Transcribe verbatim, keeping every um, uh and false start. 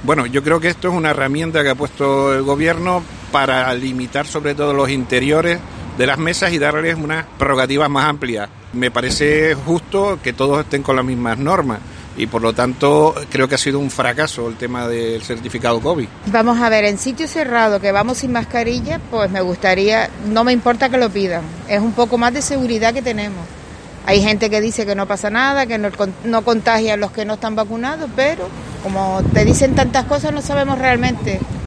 Bueno, yo creo que esto es una herramienta que ha puesto el gobierno para limitar sobre todo los interiores de las mesas y darles unas prerrogativas más amplias. Me parece justo que todos estén con las mismas normas y por lo tanto creo que ha sido un fracaso el tema del certificado COVID. Vamos a ver, en sitios cerrados que vamos sin mascarilla, pues me gustaría, no me importa que lo pidan, es un poco más de seguridad que tenemos. Hay gente que dice que no pasa nada, que no, no contagian los que no están vacunados, pero como te dicen tantas cosas no sabemos realmente